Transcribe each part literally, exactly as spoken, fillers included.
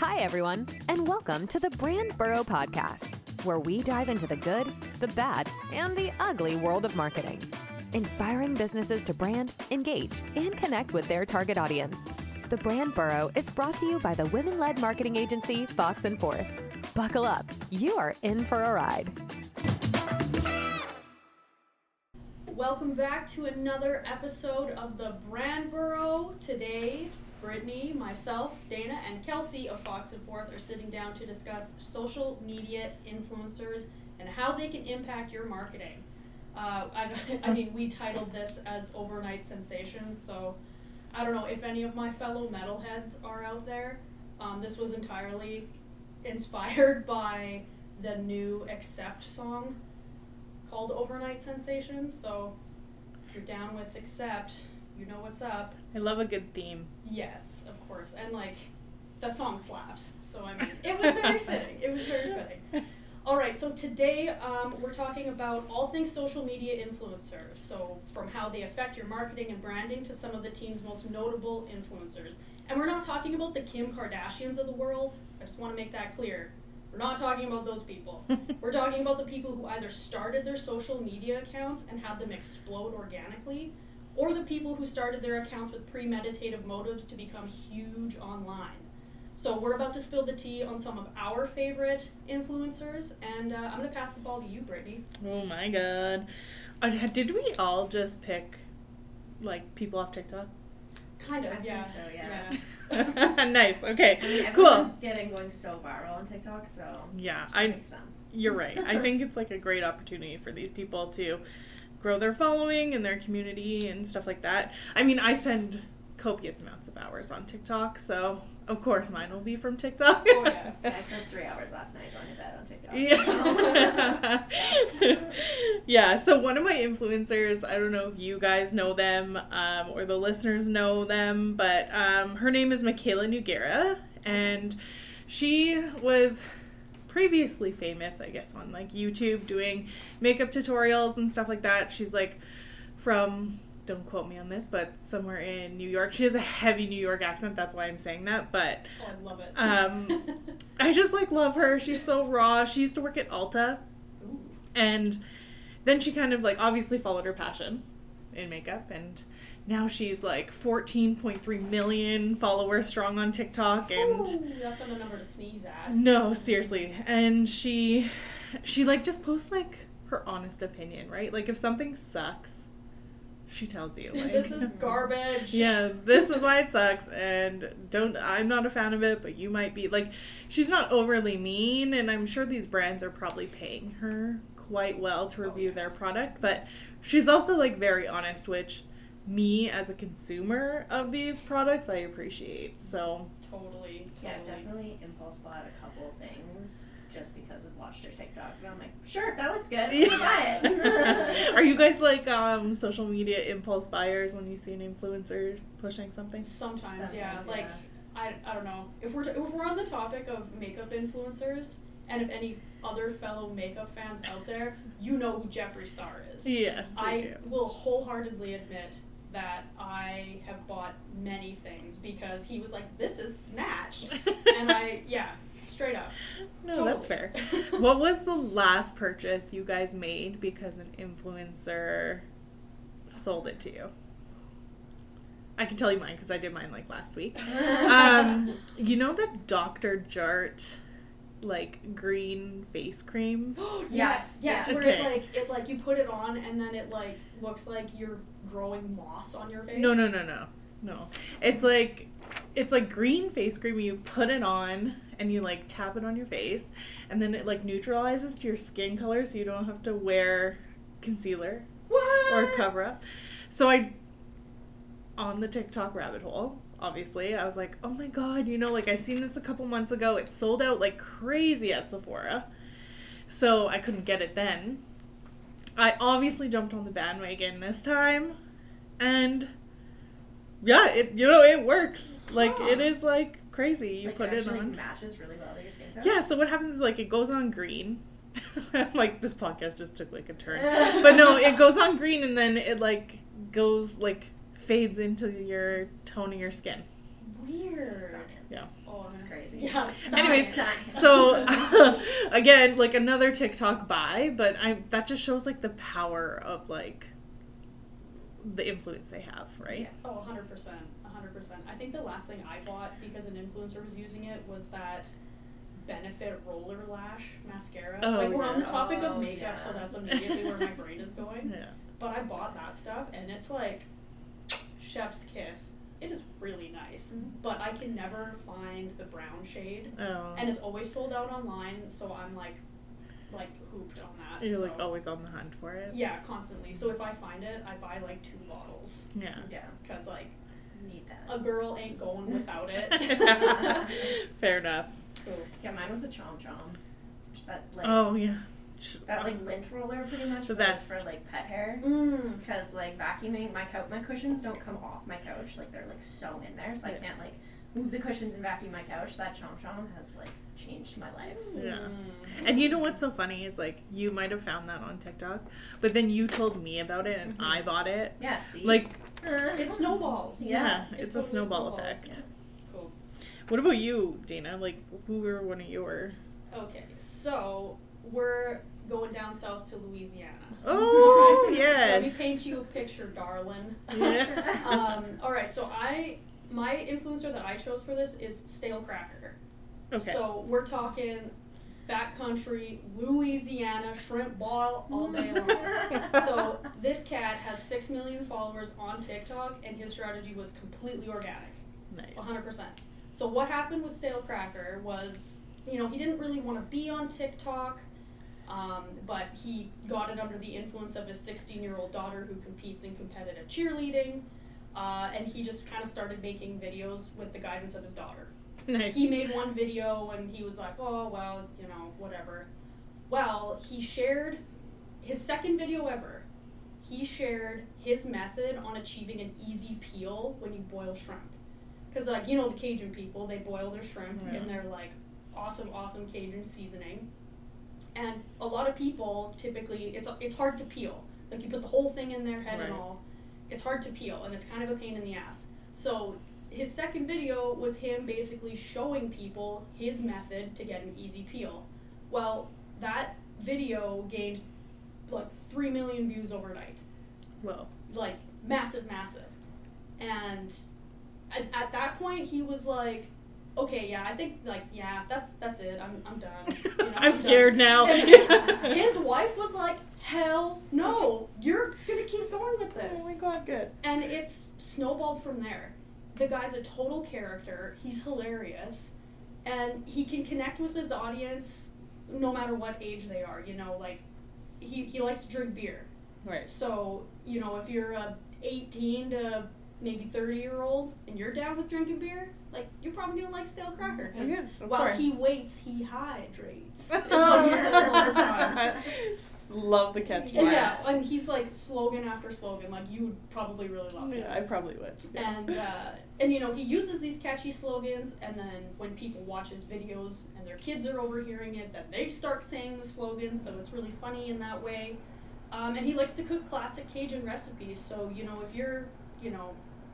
Hi, everyone, and welcome to the Brand Burrow Podcast, where we dive into the good, the bad, and the ugly world of marketing, inspiring businesses to brand, engage, and connect with their target audience. The Brand Burrow is brought to you by the women-led marketing agency Fox and Forth. Buckle up. You are in for a ride. Welcome back to another episode of the Brand Burrow. Today, Brittany, myself, Dana, and Kelsey of Fox and Forth are sitting down to discuss social media influencers and how they can impact your marketing. Uh, I, I mean, we titled this as Overnight Sensations, so I don't know if any of my fellow metalheads are out there. Um, this was entirely inspired by the new Accept song called Overnight Sensations, so if you're down with Accept, you know what's up. I love a good theme. Yes, of course. And, like, the song slaps. So, I mean, it was very fitting. It was very fitting. All right, so today um, we're talking about all things social media influencers. So, from how they affect your marketing and branding to some of the team's most notable influencers. And we're not talking about the Kim Kardashians of the world. I just want to make that clear. We're not talking about those people. We're talking about the people who either started their social media accounts and had them explode organically, or the people who started their accounts with premeditative motives to become huge online. So we're about to spill the tea on some of our favorite influencers, and uh, I'm going to pass the ball to you, Brittany. Oh my god. Uh, did we all just pick, like, people off TikTok? Kind of, I yeah. think so, yeah. yeah. Nice, okay, I mean, cool. everyone's getting going so viral on TikTok, so Yeah, it I, makes sense. You're right. I think it's, like, a great opportunity for these people to grow their following and their community and stuff like that. I mean, I spend copious amounts of hours on TikTok, so of course mine will be from TikTok. Oh, yeah. I spent three hours last night going to bed on TikTok. Yeah. Yeah, so one of my influencers, I don't know if you guys know them um, or the listeners know them, but um, her name is Michaela Nogueira, and she was previously famous, I guess, on like YouTube doing makeup tutorials and stuff like that. She's like from, don't quote me on this, but somewhere in New York. She has a heavy New York accent, that's why I'm saying that, but Oh, I love it. um, I just like love her. She's so raw. She used to work at Ulta, Ooh. and then she kind of like obviously followed her passion in makeup, and now she's like fourteen point three million followers strong on TikTok, and Ooh, that's not a number to sneeze at. no, seriously. And she she like just posts like her honest opinion, right? Like if something sucks, she tells you like This is garbage. yeah, this is why it sucks, and don't I'm not a fan of it, but you might be. Like, she's not overly mean, and I'm sure these brands are probably paying her quite well to review their product, but she's also like very honest, which me as a consumer of these products I appreciate. So Totally, Yeah, I've totally. definitely impulse bought a couple of things just because I've watched her TikTok, and I'm like, sure, that looks good. Yeah. I'll buy it. are you guys like um social media impulse buyers when you see an influencer pushing something? Sometimes, yeah. Sometimes, Like, yeah. I, I don't know. If we're, if we're on the topic of makeup influencers, and if any other fellow makeup fans out there, you know who Jeffree Star is. Yes, we I do. will wholeheartedly admit that I have bought many things because he was like, this is Snatched. And I, yeah, straight up. No, that's Totally. fair. What was the last purchase you guys made because an influencer sold it to you? I can tell you mine because I did mine like last week. um, you know the Doctor Jart like green face cream? Yes, yes, Yeah. where Okay. it like, it like, you put it on and then it like looks like you're growing moss on your face. No, no, no, no, no. It's like it's like green face cream. You put it on and you like tap it on your face, and then it like neutralizes to your skin color, so you don't have to wear concealer What? or cover up. So I, on the TikTok rabbit hole, obviously, I was like, oh my god, you know, like I seen this a couple months ago. It sold out like crazy at Sephora, so I couldn't get it then. I obviously jumped on the bandwagon this time, and yeah, it you know it works. Like Huh. it is like crazy. You Like, put it actually on. matches really well to your skin tone. Yeah, so what happens is like it goes on green. Like this podcast just took like a turn. But no, it goes on green and then it like goes like fades into your tone of your skin. Weird. Science. Yeah. Oh, It's crazy. Yeah. Anyways, Science. so again, like another TikTok buy, but I that just shows like the power of like the influence they have, right? Yeah. Oh, one hundred percent. one hundred percent. I think the last thing I bought because an influencer was using it was that Benefit Roller Lash mascara. Oh, like, we're on yeah. the topic Oh, of makeup, yeah. so that's immediately where my brain is going. Yeah. But I bought that stuff, and it's like chef's kiss. It is really nice, Mhm. but I can never find the brown shade, Oh. and it's always sold out online, so I'm like, like hooped on that. You're so. like always on the hunt for it. Yeah, constantly. So if I find it, I buy like two bottles, Yeah. Yeah. because like Need that. a girl ain't going without it. Fair enough. Cool. Yeah, mine was a Chom Chom. Just that like Oh yeah. that like lint roller pretty much, So but that's- it's for like pet hair. Mm. Because like vacuuming my couch, my cushions don't come off my couch, like they're like sewn in there, so I Yeah. can't like move the cushions and vacuum my couch. That Chom Chom has like changed my life. Yeah. Mm. And you know what's so funny is like you might have found that on TikTok, but then you told me about it and Mhm. I bought it. Yeah, see, Like It snowballs. Yeah. yeah, it it's a totally snowball snowballs. effect. Cool. What about you, Dana? Like who were one of your Okay, so we're going down south to Louisiana. Oh, Alright? yes. Let me paint you a picture, darling. Yeah. um, all right, so I my influencer that I chose for this is Stale Cracker. Okay. So we're talking backcountry Louisiana shrimp ball all day long. So this cat has six million followers on TikTok, and his strategy was completely organic, Nice. one hundred percent. So what happened with Stale Cracker was, you know, he didn't really want to be on TikTok. Um, but he got it under the influence of his sixteen-year-old daughter who competes in competitive cheerleading, uh, and he just kind of started making videos with the guidance of his daughter. Nice. He made one video and he was like, oh, well, you know, whatever. Well, he shared his second video ever. He shared his method on achieving an easy peel when you boil shrimp. Because, like, you know, the Cajun people, they boil their shrimp Yeah. in their, like, awesome, awesome Cajun seasoning. And a lot of people typically, it's it's hard to peel. Like, you put the whole thing in their head and Right. all. It's hard to peel, and it's kind of a pain in the ass. So his second video was him basically showing people his method to get an easy peel. Well, that video gained like three million views overnight. Well. Like, massive, massive. And at, at that point, he was like, okay, yeah, I think, like, yeah, that's that's it. I'm I'm done. You know, I'm done." scared now. And his, his wife was like, hell no, you're gonna keep going with this. Oh my god, good. And it's snowballed from there. The guy's a total character. He's hilarious. And he can connect with his audience no matter what age they are. You know, like, he, he likes to drink beer. Right. So, you know, if you're a eighteen to maybe thirty year old and you're down with drinking beer, like, you're probably gonna like Stale Cracker. Because Yeah, of while course. he waits, he hydrates. Is what he says all the time. Love the catch And line. yeah, and he's like slogan after slogan. Like, you would probably really love it. Yeah, I probably would. Yeah. And uh, and you know, he uses these catchy slogans, and then when people watch his videos and their kids are overhearing it, then they start saying the slogans. So it's really funny in that way. Um, and he likes to cook classic Cajun recipes. So, you know, if you're, you know,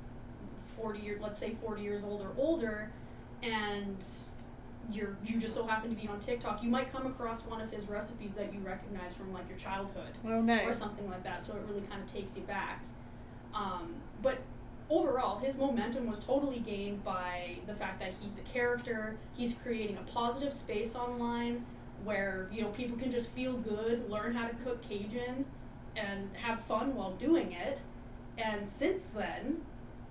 forty years, let's say forty years old or older, and you're you just so happen to be on TikTok, you might come across one of his recipes that you recognize from like your childhood. Oh, nice. Or something like that, so it really kind of takes you back. Um, but overall, his momentum was totally gained by the fact that he's a character, he's creating a positive space online where, you know, people can just feel good, learn how to cook Cajun, and have fun while doing it. And since then,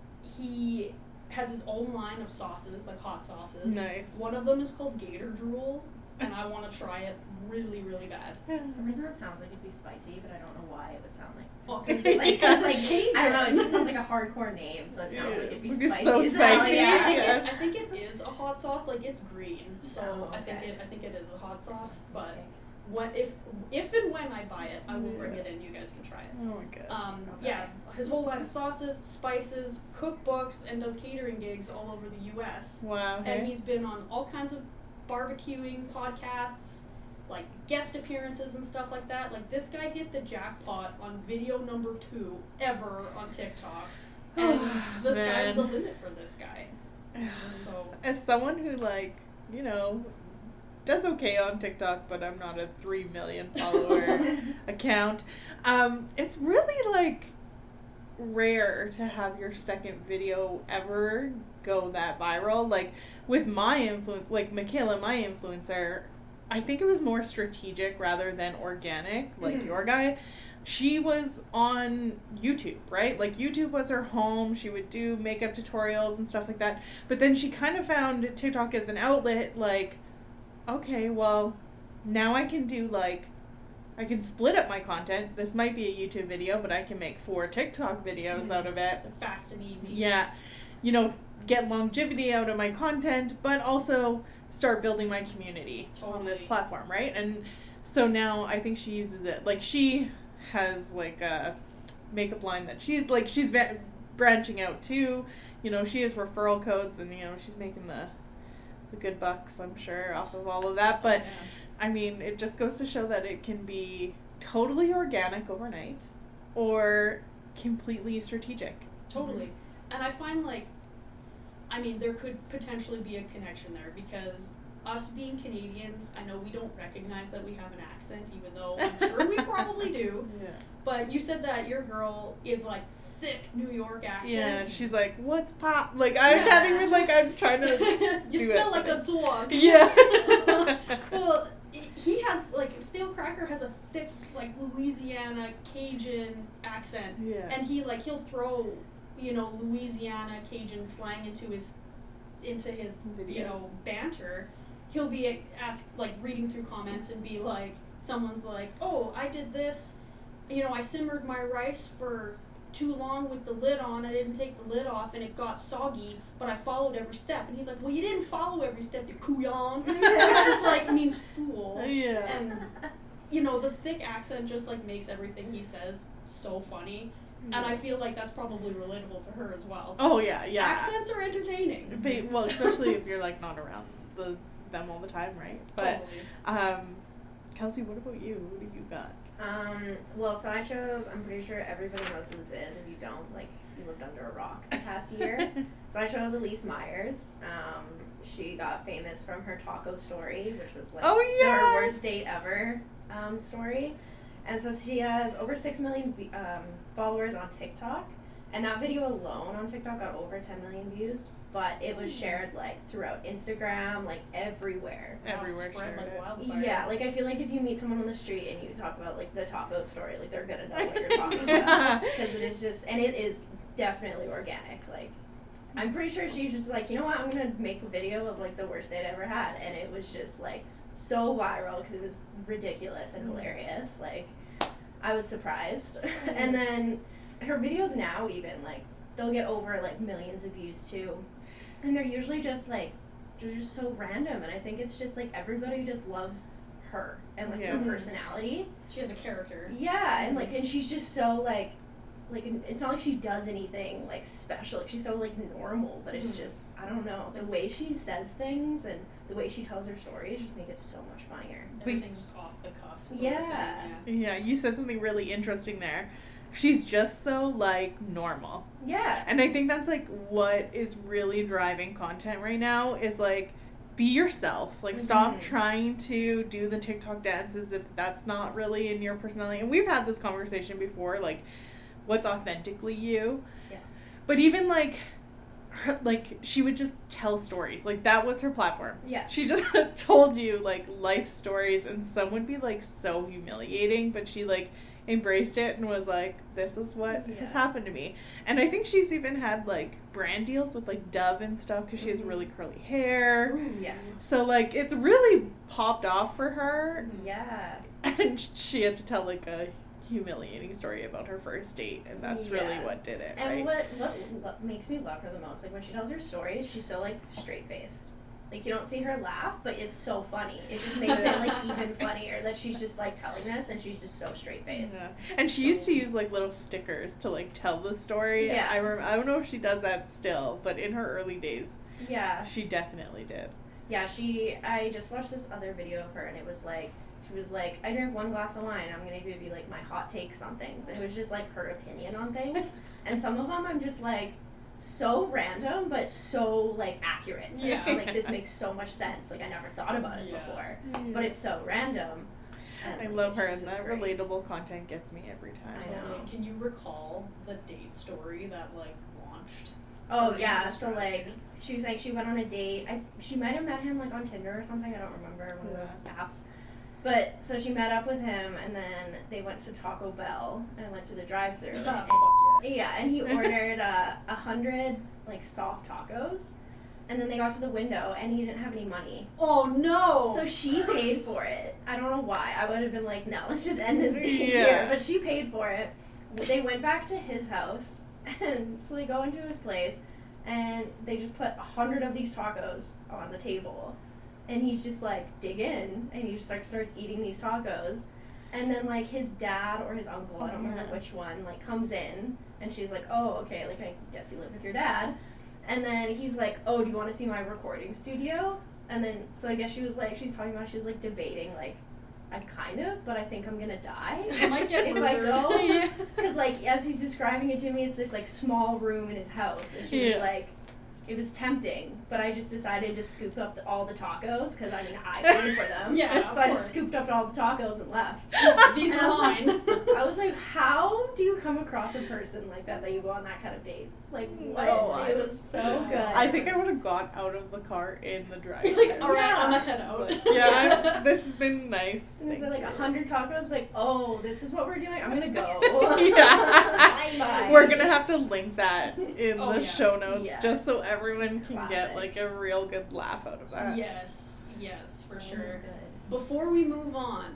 he has his own line of sauces, like hot sauces. Nice. One of them is called Gator Drool, and I want to try it really, really bad. For some reason, it sounds like it'd be spicy, but I don't know why it would sound like. Well, Because 'cause like, it's- 'cause, 'cause like it's Cajun. I don't know. It just sounds like a hardcore name, so it sounds Yeah, like it'd be it's spicy. so as hell, spicy. I Yeah. think, Yeah. it, I think it is a hot sauce. Like, it's green, so Oh, I think okay. it. I think it is a hot sauce. But Okay. what if if and when I buy it, I will bring Yeah. it in. You guys can try it. Oh my god. Um, Okay. yeah, his whole line of sauces, spices, cookbooks, and does catering gigs all over the U S Wow. And Okay. he's been on all kinds of barbecuing podcasts, like guest appearances and stuff like that. Like, this guy hit the jackpot on video number two ever on TikTok. And the sky's Man. the limit for this guy. So As someone who, like, you know, does okay on TikTok, but I'm not a three million follower account, um, it's really, like, rare to have your second video ever go that viral. Like, with my influence, like, Michaela, my influencer, I think it was more strategic rather than organic, like Mhm. your guy. She was on YouTube, right? Like, YouTube was her home. She would do makeup tutorials and stuff like that. But then she kind of found TikTok as an outlet, like, okay, well, now I can do, like, I can split up my content. This might be a YouTube video, but I can make four TikTok videos Mhm. out of it. fast and easy. Yeah. You know, get longevity out of my content, but also start building my community on this Totally. platform, right? And so now I think she uses it. Like, she has, like, a makeup line that she's, like, she's va- branching out too. You know, she has referral codes, and, you know, she's making the, the good bucks, I'm sure, off of all of that. But, Yeah. I mean, it just goes to show that it can be totally organic overnight or completely strategic. Totally. And I find, like, I mean, there could potentially be a connection there because us being Canadians, I know we don't recognize that we have an accent, even though I'm sure we probably do. Yeah. But you said that your girl is, like, thick New York accent. Yeah, she's like, what's pop? Like, I Yeah. can't even, like, I'm trying to You do smell it. like a dog. Yeah. Well, he has, like, Stale Cracker has a thick, like, Louisiana Cajun accent. Yeah. And he, like, he'll throw, you know, Louisiana Cajun slang into his, into his, you Videos. know, banter. He'll be asked, like, reading through comments and be like, someone's like, oh, I did this, you know, I simmered my rice for too long with the lid on, I didn't take the lid off, and it got soggy, but I followed every step. And he's like, well, you didn't follow every step, you couillon. Which is, like, means fool. Yeah. And, you know, the thick accent just, like, makes everything he says so funny. And I feel like that's probably relatable to her as well. Oh, yeah, yeah. Accents are entertaining. Ba- Well, especially if you're, like, not around the them all the time, right? But, Totally. um, Kelsey, what about you? What do you got? Um, well, so I chose, I'm pretty sure everybody knows who this is. If you don't, like, you lived under a rock the past year. So I chose Elise Myers. Um, she got famous from her taco story, which was, like, Oh, her yes! worst date ever um, story. And so she has over six million vi- um, followers on TikTok. And that video alone on TikTok got over ten million views. But it was shared, like, throughout Instagram, like, everywhere. Everywhere Spread shared like it. wildfire. Yeah, like I feel like if you meet someone on the street and you talk about like the taco story, like they're gonna know what you're talking about because it is just, and it is definitely organic. Like, I'm pretty sure she's just like, you know what, I'm gonna make a video of like the worst date I ever had, and it was just like so viral because it was ridiculous and hilarious. Like, I was surprised, and then her videos now even like they'll get over like millions of views too, and they're usually just like. They're just so random, and I think it's just like everybody just loves her and like Yeah. her personality. She has a character. Yeah, and like, and she's just so like, like it's not like she does anything like special. Like, she's so like normal, but it's Mhm. just I don't know the way she says things and the way she tells her stories just make it so much funnier. Everything's just off the cuff. sort of Yeah. thing, Yeah, you said something really interesting there. She's just so, like, normal. Yeah. And I think that's, like, what is really driving content right now is, like, be yourself. Like, stop Mhm. trying to do the TikTok dances if that's not really in your personality. And we've had this conversation before, like, what's authentically you. Yeah. But even, like, her, like, she would just tell stories. Like, that was her platform. Yeah. She just told you, like, life stories, and some would be, like, so humiliating, but she, like, embraced it and was like, this is what has Yeah. happened to me. And I think she's even had, like, brand deals with, like, Dove and stuff because she has Mhm. really curly hair. Ooh. Yeah. So, like, it's really popped off for her. Yeah. And she had to tell, like, a humiliating story about her first date, and that's really Yeah. what did it, And right? what, what what makes me love her the most, like when she tells her stories, she's so like straight faced. Like you don't see her laugh, but it's so funny. It just makes it like even funnier that she's just like telling this and she's just so straight faced. Yeah. And she used to use like little stickers to like tell the story. Yeah. I rem- I don't know if she does that still, but in her early days, Yeah. she definitely did. Yeah, she I just watched this other video of her and it was like she was like, I drink one glass of wine, I'm gonna give you like my hot takes on things, and it was just like her opinion on things. And some of them I'm just like, so random, but so, like, accurate. Yeah. Like, this makes so much sense. Like, I never thought about it Yeah. before. But it's so random. And I love her, she's and just that great. relatable content gets me every time. I know. Totally. Can you recall the date story that like launched? Oh, her yeah. into So, Scratch like, Kid? she was like, she went on a date. I She might have met him, like, on Tinder or something. I don't remember. One of those apps. But, so she met up with him, and then they went to Taco Bell and went through the drive-thru. Ah, And- fuck yeah. Yeah, and he ordered uh, a hundred like soft tacos, and then they got to the window, and he didn't have any money, Oh no! so she paid for it. I don't know why. I would have been like, no, let's just end this date Yeah. here. But she paid for it. They went back to his house, and so they go into his place, and they just put a hundred of these tacos on the table, and he's just like, dig in, and he just like starts eating these tacos. And then, like, his dad or his uncle, I don't remember Yeah. which one, like, comes in, and she's like, oh, okay, like, I guess you live with your dad. And then he's like, oh, do you want to see my recording studio? And then, so I guess she was like, she's talking about, she was, like, debating, like, I kind of, but I think I'm gonna die I might get if I murdered. go. Yeah. Because, like, as he's describing it to me, it's this, like, small room in his house. And she Yeah. was like, it was tempting, but I just decided to scoop up the, all the tacos, because, I mean, I paid for them. Yeah, of So I course. just scooped up all the tacos and left. These And are I was like- mine. I was like, how do you come across a person like that that you go on that kind of date? Like, what? No, I it was so good. I think I would have got out of the car in the drive. Like, all right, Yeah. I'm gonna head out. Like, yeah, I- this has been nice. As soon as Thank they're like you. a hundred tacos, like, oh, this is what we're doing. I'm gonna go. Yeah. Bye. We're gonna have to link that in Oh, the yeah. show notes Yes. just so everyone can get Classic. like a real good laugh out of that. Yes, yes, for So sure. good. Before we move on,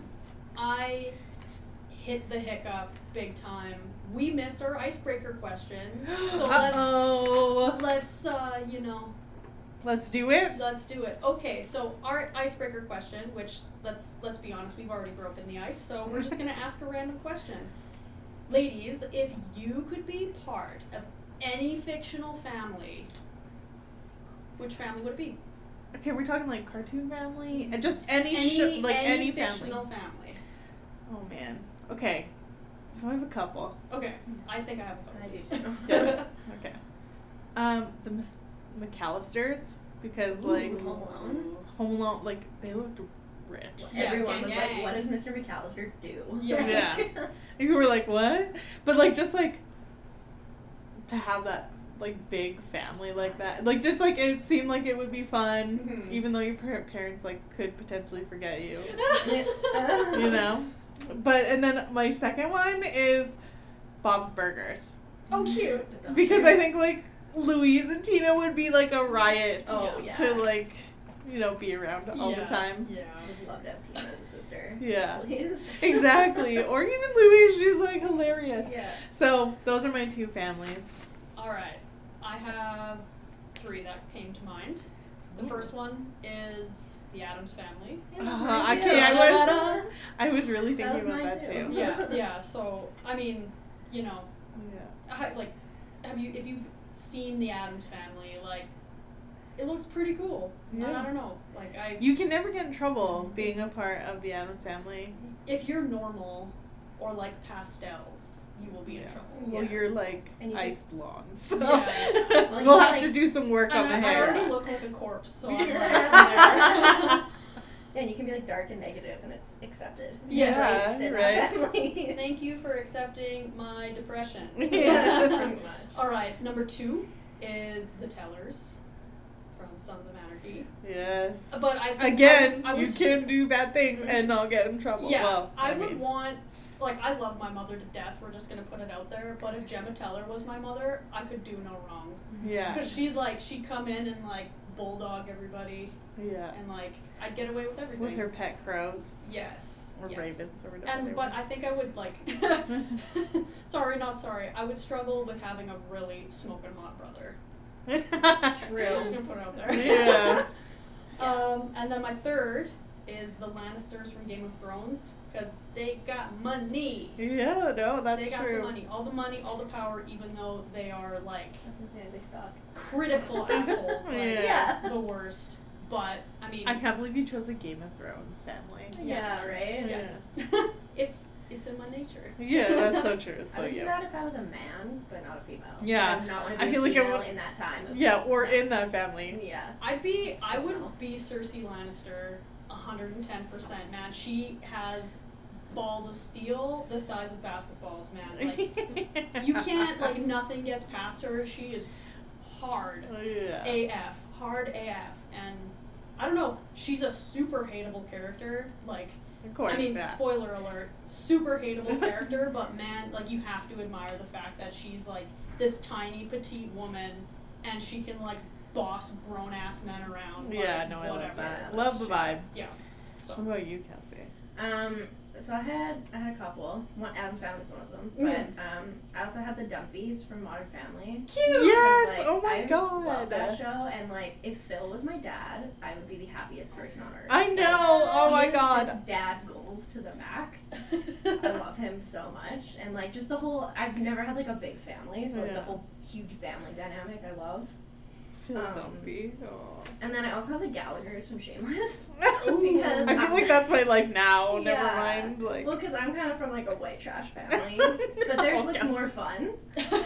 I hit the hiccup big time. We missed our icebreaker question, so let's Uh-oh. let's uh, you know, Let's do it. let's do it. Okay, so our icebreaker question, which let's let's be honest, we've already broken the ice, so we're just gonna ask a random question. Ladies, if you could be part of any fictional family, which family would it be? Okay, we're talking like cartoon family and just any, Any, sh- like any, family. fictional family. Oh man. Okay. So I have a couple. Okay, I think I have a couple. I do too. Yeah. Okay. Um, the Mis- McAllisters because like Ooh. Home Alone? Home Alone, like they looked rich. Yeah, Everyone gang, was gang. like, what does Mister McAllister do? Yeah. Yeah. And you were like, what? But like just like to have that like big family like that, like just like it seemed like it would be fun, Mhm. even though your par- parents like could potentially forget you, Yeah. you know. But and then my second one is Bob's Burgers Oh, cute. because I think like Louise and Tina would be like a riot Oh, yeah. to like you know be around all Yeah, the time. Yeah. I would love to have Tina as a sister. Yeah. Please. Exactly. Or even Louise, she's like hilarious. Yeah. So those are my two families. All right. I have three that came to mind. The Ooh. first one is the Addams Family. Yeah, that's Uh, mine too. okay, I was Da-da-da. I was really That was thinking about mine that too. too. Yeah, yeah. So I mean, you know, Yeah. I, like, have you if you've seen the Addams Family, like, it looks pretty cool. And Yeah. I don't know, like I. You can never get in trouble being a part of the Addams Family. If you're normal, or like pastels, you will be in Yeah. trouble. Well, Yeah. you're like And you ice blonde, so Yeah. Well, you we'll can, have to like- do some work on And the I, I hair. already look like a corpse, so I'm like, Yeah. Yeah, and you can be like dark and negative, and it's accepted. Yes, Embraced in right. that family. Thank you for accepting my depression. Yeah, pretty much. All right, number two is the Tellers from Sons of Anarchy. Yes. But I think Again, I, I you was, can do bad things and not get in trouble. Yeah, Well, I, I would mean, want. Like, I love my mother to death. We're just gonna put it out there. But if Gemma Teller was my mother, I could do no wrong. Yeah. Because she'd like she'd come in and like bulldog everybody, Yeah. and like I'd get away with everything. With her pet crows Yes. or yes. ravens or whatever. they And but were. I think I would like. sorry, not sorry. I would struggle with having a really smoking hot brother. True. I'm just gonna put it out there. Yeah. um, and then my third is the Lannisters from Game of Thrones because they got money. Yeah, no, that's they got true. the money, all the money, all the power, even though they are like I was gonna say, they suck. critical assholes, like Yeah. the worst. But I mean, I can't believe you chose a Game of Thrones family. Yeah, right? yeah. it's it's in my nature. Yeah, that's so true. It's I so would do you. that if I was a man, but not a female. Yeah. I would not want to be I feel a like it female would- in that time. Of, Yeah, or no. in that family. Yeah. I'd be, I would No. be Cersei Lannister one hundred ten percent, man. She has balls of steel the size of basketballs, man. Like, you can't, like, nothing gets past her. She is hard Yeah. A F. Hard A F. And, I don't know, she's a super hateable character. Like, Of course, I mean, yeah. spoiler alert, super hateable character, but man, like, you have to admire the fact that she's, like, this tiny, petite woman, and she can, like, boss grown-ass men around. Like, Yeah, no, I whatever. love that. Yeah, Love the that's vibe. Yeah. So. What about you, Kelsey? Um, so I had I had a couple. One Adam Family was one of them, Mm. but um, I also had the Dumpies from Modern Family. Cute! Yes! Because, like, Oh my I god! love that show, and like if Phil was my dad, I would be the happiest person on earth. I know! Oh He my is god! just dad goals to the max. I love him so much, and like just the whole. I've never had like a big family, so like Yeah. the whole huge family dynamic I love. Phil um, Dunphy. Aw. And then I also have the Gallaghers from Shameless. Ooh. Because I feel like that's my life now. Never Yeah. mind. Like, Well, because I'm kind of from like a white trash family, but theirs No, looks Kelsey. more fun.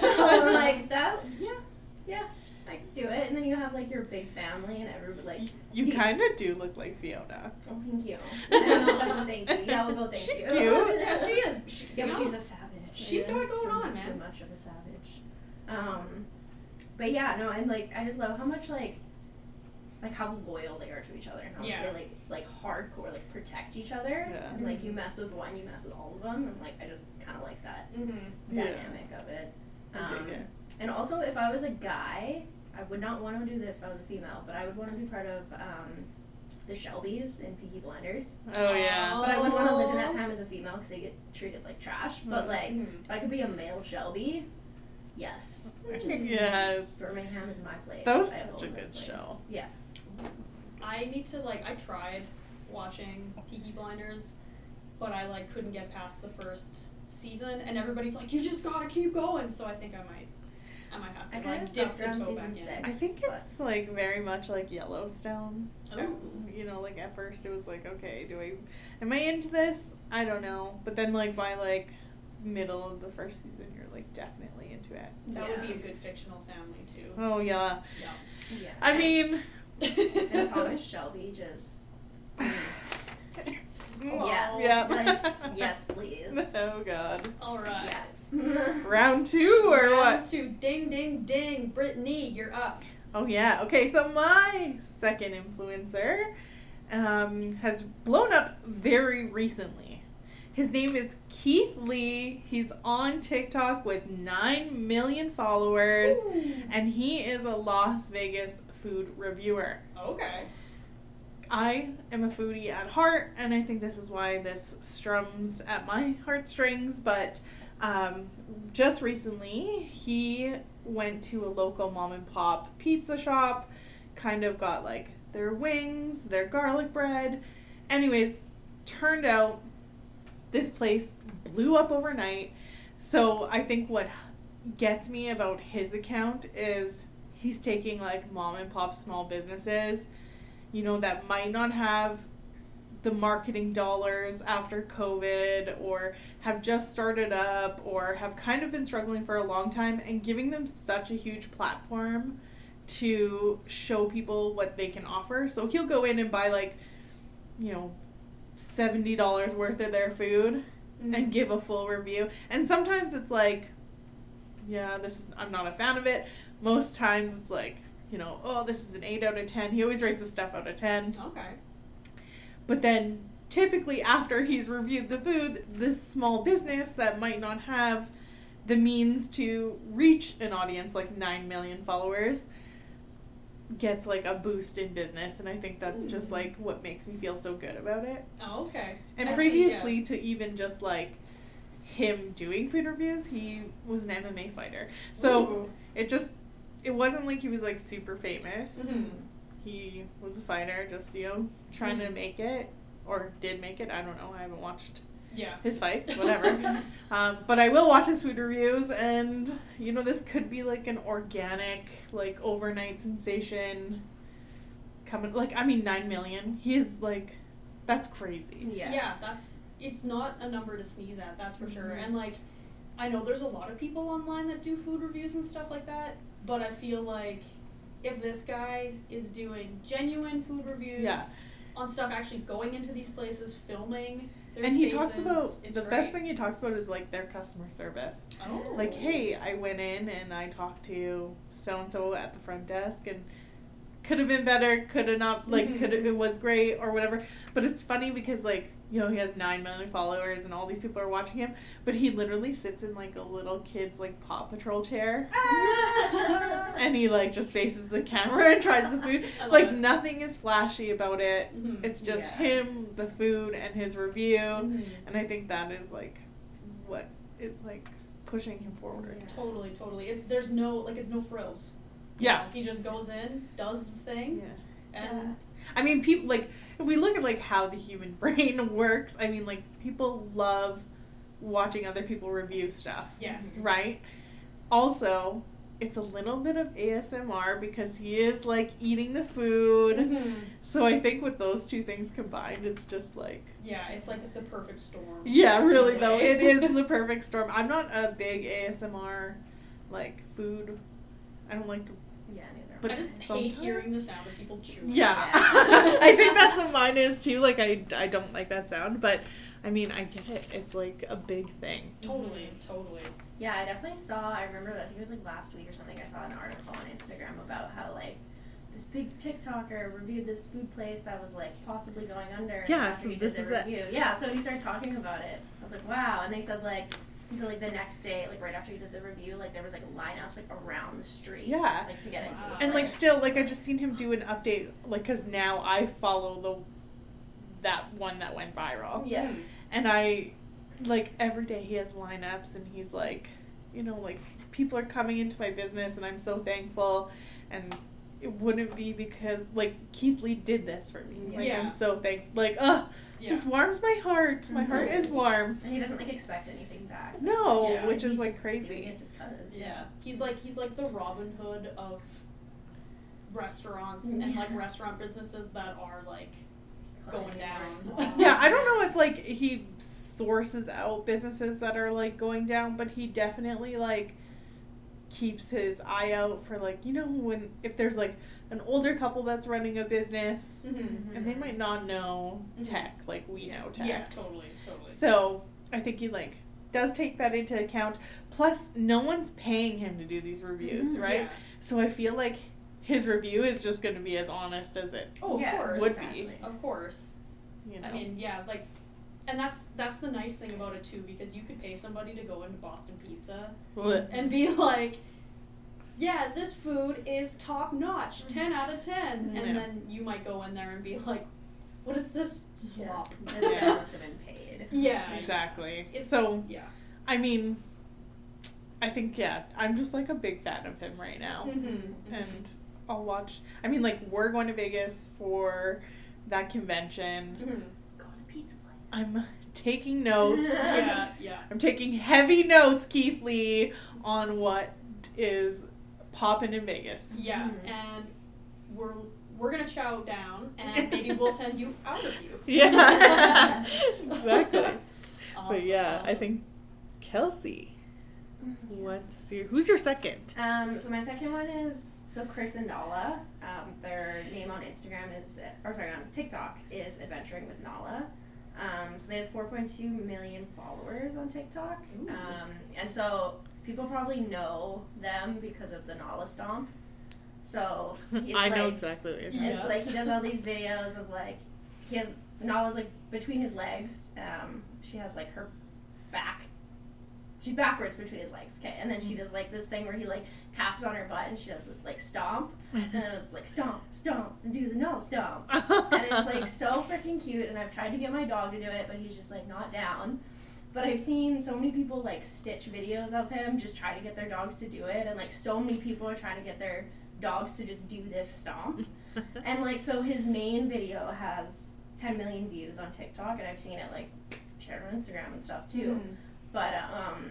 So like that, yeah, yeah, I could do it. And then you have like your big family and everybody like. you the- kind of do look like Fiona. Oh, thank you. I don't know if that's a thank you. Yeah, we'll go thank She's you. cute. Yeah, she is. She, Yeah, you but know, she's a savage. she's got it going So on, Too man. much of a savage. Um, but yeah, no, and like I just love how much like. Like how loyal they are to each other, and how much Yeah. they like like hardcore like protect each other. Yeah. And like you mess with one, you mess with all of them, and like I just kind of like that Mm-hmm. Yeah. dynamic of it. I dig Um, it. And also, if I was a guy, I would not want to do this if I was a female, but I would want to be part of um, the Shelbys in Peaky Blinders. Oh yeah. But I wouldn't want to live in that Oh. time as a female because they get treated like trash. But Mm. like, Mhm. if I could be a male Shelby, yes. Just Yes. Birmingham is my place. That was I such own a this good place. show. Yeah. I need to, like, I tried watching Peaky Blinders, but I, like, couldn't get past the first season, and everybody's like, you just gotta keep going, so I think I might, I might have to, I kinda like, dip stopped the around toe season back in. six. I think But- it's like very much like Yellowstone. Oh. You know, like at first it was like, okay, do I, am I into this? I don't know. But then like by like middle of the first season, you're like definitely into it. That would be Yeah. a good fictional family, too. Oh yeah. Yeah. Yeah. I mean. And Thomas Shelby just. Yeah. Yeah. Just, yes, please. Oh god. All right. Yeah. Round two or Round what? two. Ding, ding, ding. Brittany, you're up. Oh yeah. Okay, so my second influencer um, has blown up very recently. His name is Keith Lee. He's on TikTok with nine million followers, and he is a Las Vegas food reviewer. Okay. I am a foodie at heart, and I think this is why this strums at my heartstrings. But um, just recently, he went to a local mom and pop pizza shop, kind of got like their wings, their garlic bread. Anyways, turned out this place blew up overnight. So I think what gets me about his account is he's taking like mom and pop small businesses, you know, that might not have the marketing dollars after COVID or have just started up or have kind of been struggling for a long time, and giving them such a huge platform to show people what they can offer. So he'll go in and buy like, you know, seventy dollars worth of their food Mm-hmm. and give a full review. And sometimes it's like, yeah, this is, I'm not a fan of it. Most times it's like, you know, oh, this is an eight out of ten. He always rates his stuff out of ten. Okay. But then typically after he's reviewed the food, this small business that might not have the means to reach an audience like nine million followers gets like a boost in business. And I think that's just like what makes me feel so good about it. Oh, okay. And I see, previously yeah. to even just like him doing food reviews, he was an M M A fighter. So Ooh. it just, it wasn't like he was like super famous. Mhm. He was a fighter, just, you know, trying to Mhm. make it, or did make it. I don't know. I haven't watched Yeah. his fights, whatever. um, but I will watch his food reviews, and, you know, this could be like an organic, like overnight sensation coming. Like, I mean, nine million. He is like, that's crazy. Yeah. Yeah, that's it's not a number to sneeze at, that's for mm-hmm. sure. And like, I know there's a lot of people online that do food reviews and stuff like that, but I feel like if this guy is doing genuine food reviews yeah. on stuff, actually going into these places, filming their and spaces, he talks about, the great. best thing he talks about is like their customer service. Oh. Like, hey, I went in and I talked to so-and-so at the front desk and could have been better, could have not, like, Mm-hmm. could have, it was great or whatever. But it's funny because, like, you know, he has nine million followers and all these people are watching him, but he literally sits in, like, a little kid's, like, Paw Patrol chair. And he, like, just faces the camera and tries the food. Like, it. nothing is flashy about it. Mm-hmm. It's just Yeah. him, the food, and his review. Mm-hmm. And I think that is, like, what is, like, pushing him forward. Yeah. Totally, totally. It's there's no like it's no frills. Yeah. He just goes in, does the thing, Yeah. and Yeah. I mean, people, like, if we look at, like, how the human brain works, I mean, like, people love watching other people review stuff. yes. Right? Also, it's a little bit of A S M R because he is, like, eating the food. Mm-hmm. So I think with those two things combined, it's just, like... Yeah, it's like the perfect storm. Yeah, really, in a though. way. It is the perfect storm. I'm not a big A S M R, like, food. I don't like to... Yeah, neither. But I just sometimes- hate hearing the sound of people chewing. Yeah. Yeah. I think that's what mine is, too. Like, I, I don't like that sound. But, I mean, I get it. It's, like, a big thing. Totally, totally. Yeah, I definitely saw, I remember, I think it was like last week or something, I saw an article on Instagram about how, like, this big TikToker reviewed this food place that was, like, possibly going under. Yeah, after so he this did is the it. review. Yeah, so when he started talking about it, I was like, wow. And they said, like, he said, like, the next day, like, right after he did the review, like, there was, like, lineups, like, around the street. Yeah. Like, to get into Wow. this And, like, place. still, like, I just seen him do an update, like, because now I follow the that one that went viral. Yeah. Mm. And I, like, every day he has lineups, and he's like, you know, like, people are coming into my business, and I'm so thankful, and it wouldn't be because, like, Keith Lee did this for me. Like, Yeah. I'm so thankful. Like, ugh, Yeah. just warms my heart. My heart Mhm. is warm. And he doesn't, like, expect anything back. No, Yeah. which He's is, like, just doing crazy. it just 'cause. Yeah, he's like he's like the Robin Hood of restaurants and like Yeah. restaurant businesses that are like going down. Yeah, I don't know if, like, he sources out businesses that are, like, going down, but he definitely, like, keeps his eye out for, like, you know, when, if there's, like, an older couple that's running a business, Mm-hmm. and they might not know Mhm. tech like we know tech. Yeah, totally, totally. So, I think he, like, does take that into account. Plus, no one's paying him to do these reviews, Mhm. right? Yeah. So I feel like his review is just going to be as honest as it, Oh, of Yeah, course. would exactly. be. Of course. you know. I mean, yeah, like, and that's that's the nice thing about it too, because you could pay somebody to go into Boston Pizza Well, and be like, yeah, this food is top notch, ten out of ten, Yeah. and then you might go in there and be like, what is this slop? Yeah. This guy must have been paid. Yeah, exactly. It's, So, yeah. I mean, I think, yeah, I'm just, like, a big fan of him right now. Mm-hmm. And I'll watch. I mean, like, we're going to Vegas for that convention. Mm-hmm. Go to the pizza place. I'm taking notes. Yeah, yeah. I'm taking heavy notes, Keith Lee, on what is popping in Vegas. Yeah, Mhm. and we're we're gonna chow down, and maybe we'll send you our review. Yeah, exactly. Awesome, But yeah, I awesome. think Kelsey. What's your? Who's your second? Um, so my second one is so Chris and Nala. Um, their name on Instagram is, or sorry, on TikTok is Adventuring with Nala. Um, so they have four point two million followers on TikTok. Ooh. Um, and so people probably know them because of the Nala Stomp. So it's I know like, exactly what you're Yeah. talking It's like he does all these videos of like he has Nala's like between his legs. Um, she has like her back. She's backwards between his legs, okay, and then she does like this thing where he like taps on her butt and she does this like stomp, and then it's like stomp, stomp, and do the Nala stomp, and it's like so freaking cute. And I've tried to get my dog to do it, but he's just like not down. But I've seen so many people like stitch videos of him just try to get their dogs to do it, and like so many people are trying to get their dogs to just do this stomp. And like so his main video has ten million views on TikTok, and I've seen it like shared on Instagram and stuff too. Mhm. But uh, um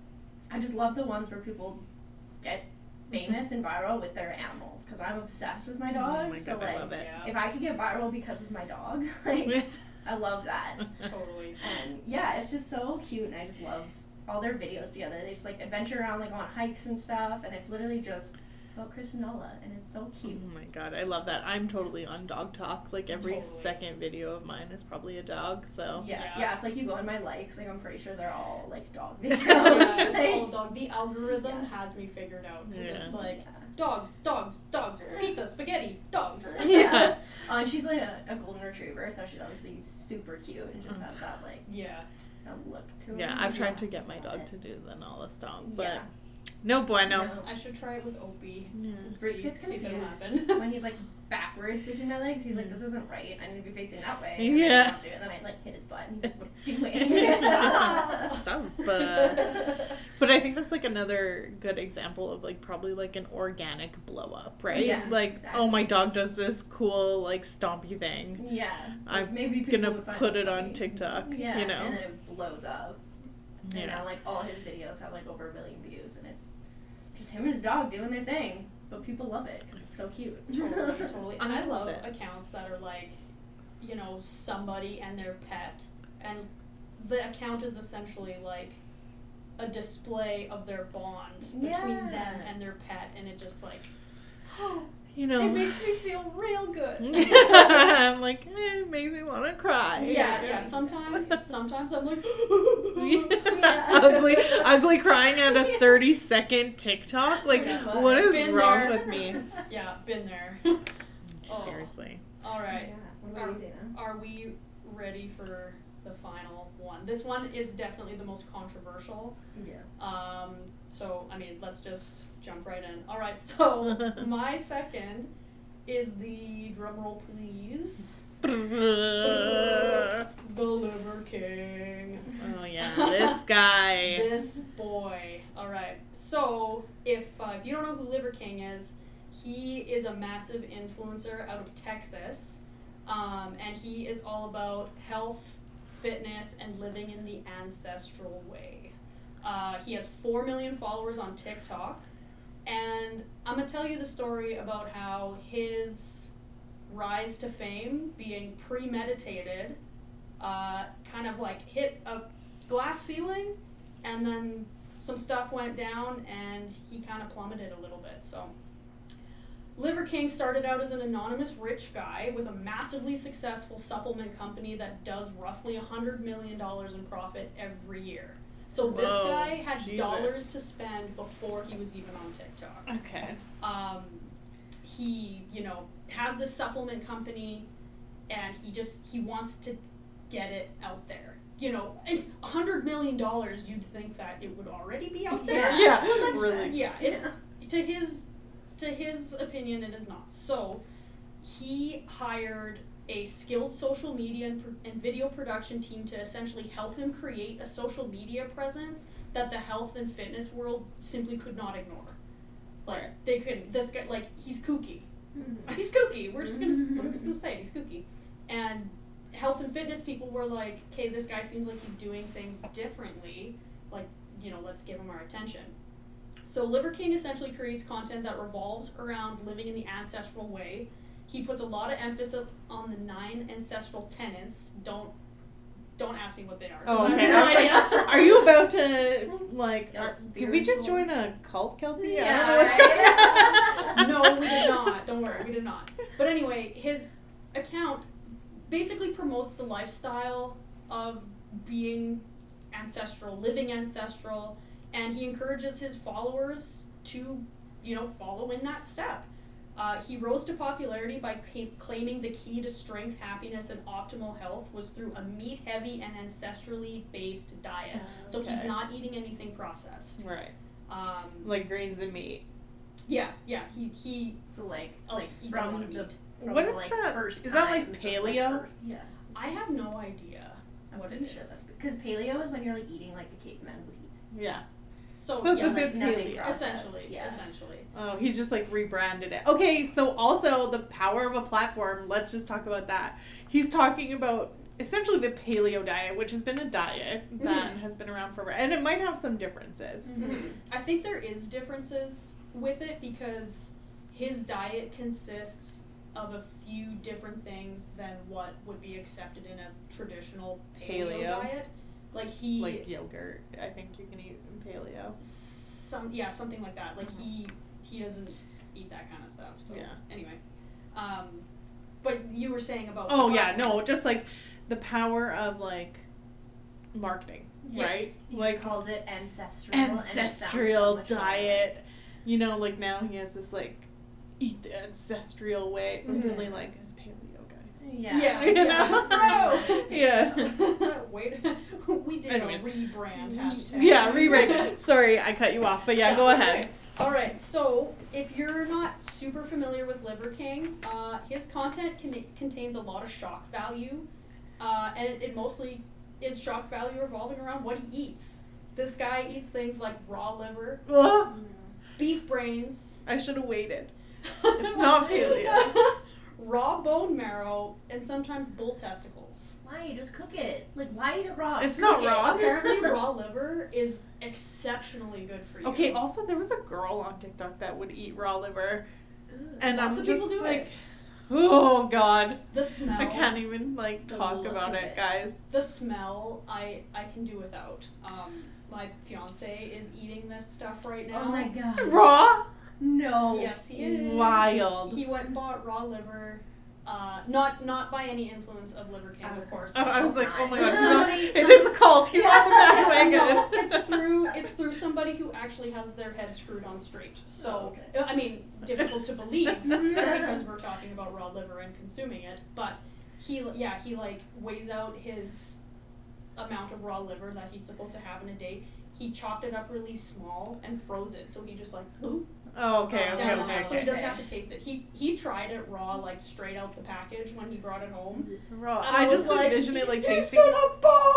I just love the ones where people get famous and viral with their animals, because I'm obsessed with my dog. Oh my so God, I like love it. Yeah. if I could get viral because of my dog, like I love that. Totally. And yeah, it's just so cute, and I just love all their videos together. They just like adventure around, like on hikes and stuff, and it's literally just about Chris and Nola, and it's so cute. Oh my god, I love that. I'm totally on dog talk. Like every Totally. second video of mine is probably a dog, so. Yeah, Yeah. yeah. If like you go on my likes, like I'm pretty sure they're all like dog Yeah, videos. it's Like, all dog. The algorithm Yeah. has me figured out. 'Cause Yeah. it's like yeah. dogs, dogs, dogs, pizza, spaghetti, dogs. Yeah. Oh, and she's like a, a golden retriever, so she's obviously super cute and just has that like Yeah. a look to her. Yeah, I've tried to Yeah, get my love dog it. to do the Nala stomp, but Yeah. no bueno. No. I should try it with Opie. Yeah. Bruce gets See if it'll confused happen. when he's like backwards between my legs. He's like, Mm. "This isn't right. I need to be facing that way." Yeah. And, I don't do it. And then I like hit his butt, and he's like, "What are you doing?" Stomp. Uh, but I think that's like another good example of like probably like an organic blow up, right? Yeah, like, exactly. oh, my dog does this cool like stompy thing. Yeah, I'm like, maybe people Gonna would find put this it on funny. TikTok, Yeah, you know? and then it blows up. And Yeah. now like all his videos have like over a million views, and it's just him and his dog doing their thing, but people love it because it's so cute. Totally, totally. And I love it. accounts that are like, you know, somebody and their pet, and the account is essentially like a display of their bond between Yeah. them and their pet, and it just like, You know. it makes me feel real good. I'm like, eh, it makes me want to cry. Yeah, yeah. Sometimes, sometimes I'm like, Yeah. ugly, ugly crying at a thirty second TikTok. Like, Yeah. what is Been wrong there. with me? yeah, been there. Oh. Seriously. All right. Yeah. What about you, Dana? Are we ready for the final one? This one is definitely the most controversial. Yeah. Um, so, I mean, let's just jump right in. All right, so my second is the, drumroll please, Oh the Liver King. yeah, this guy. This boy. All right. So, if uh, if you don't know who Liver King is, he is a massive influencer out of Texas, um, and he is all about health, fitness, and living in the ancestral way. Uh, he has four million followers on TikTok, and I'm gonna tell you the story about how his rise to fame, being premeditated, uh, kind of like hit a glass ceiling, and then some stuff went down, and he kind of plummeted a little bit. So, Liver King started out as an anonymous rich guy with a massively successful supplement company that does roughly one hundred million dollars in profit every year. So this Whoa, guy had Jesus. dollars to spend before he was even on TikTok. Okay. Um, he, you know, has this supplement company, and he just, he wants to get it out there. You know, one hundred million dollars, you'd think that it would already be out there. Yeah. Yeah, Well, that's, really. yeah, it's, to his, to his opinion, it is not. So, he hired a skilled social media and, pr- and video production team to essentially help him create a social media presence that the health and fitness world simply could not ignore. Like, Right. they couldn't. This guy, like, he's kooky. Mhm. He's kooky. We're just gonna, we're just gonna say it. He's kooky. And health and fitness people were like, okay, this guy seems like he's doing things differently. Like, you know, let's give him our attention. So Liver King essentially creates content that revolves around living in the ancestral way. He puts a lot of emphasis on the nine ancestral tenets. Don't don't ask me what they are. 'cause Oh, I okay. have I no was like, idea. are you about to like? Are, Yes, did we just spiritual. join a cult, Kelsey? Yeah, I don't know what's right? going on. No, we did not. Don't worry, we did not. But anyway, his account basically promotes the lifestyle of being ancestral, living ancestral, and he encourages his followers to, you know, follow in that step. Uh, he rose to popularity by ca- claiming the key to strength, happiness, and optimal health was through a meat-heavy and ancestrally based diet. So he's Okay. not eating anything processed. Right. Um, Like greens and meat. yeah, yeah. He he. So like, Oh, like eats a lot from of the meat. from What the, is like, that? first Is that like times of, like, paleo? Earth. Yeah. I have no idea what it Sure, is. because paleo is when you're like eating like the cavemen would eat. Yeah. So, So it's yeah, a bit like, nothing paleo. processed, essentially, yeah. essentially. Oh, he's just like rebranded it. Okay, so also the power of a platform. Let's just talk about that. He's talking about essentially the paleo diet, which has been a diet that Mhm. has been around forever, and it might have some differences. Mhm. I think there is differences with it because his diet consists of a few different things than what would be accepted in a traditional paleo, Paleo. diet. Like he Like yogurt, I think you can eat in paleo. some yeah something like that. Like Mhm. he he doesn't eat that kind of stuff. So Yeah. anyway, um, but you were saying about Oh yeah, no, just like the power of like marketing, Yes. right? He Like just calls it ancestral. and it sounds so ancestral much better. diet. You know, like now he has this like eat the ancestral way, but Mhm. really like his paleo guys. Yeah. Yeah, You yeah. know? Yeah. Wait, we did Anyways. a rebrand hashtag. Yeah, rewrite. Sorry, I cut you off, but yeah, That's go okay. ahead. All right, so if you're not super familiar with Liver King, uh, his content con- contains a lot of shock value, uh, and it, it mostly is shock value revolving around what he eats. This guy eats things like raw liver, Ugh, beef brains. I should have waited. It's not paleo. Raw bone marrow, and sometimes bull testicles. Why? Just cook it. Like, why eat it raw? It's Just not cook it. raw. Apparently, raw liver is exceptionally good for you. Okay, also there was a girl on TikTok that would eat raw liver, and Lots I'm of just people do like, it. oh god, The smell. I can't even like The talk look about of it, it. guys. The smell, I I can do without. Um, my fiance is eating this stuff right now. Oh my god. Raw? No. Yes, he is. Wild. He went and bought raw liver. Uh, not not by any influence of Liver King, I of was- course. I, I was like, oh my god, it's Somebody- not, some- it is a cult. He's on the No, bandwagon. it's through it's through somebody who actually has their head screwed on straight. So Oh, I mean, difficult to believe because we're talking about raw liver and consuming it. But he yeah he like weighs out his amount of raw liver that he's supposed to have in a day. He chopped it up really small and froze it, so he just like boop, Oh, okay, okay, down the okay, house, so he okay. doesn't have to taste it. He he tried it raw, like straight out the package when he brought it home. Raw. And I, was just envision it like "He's tasting. gonna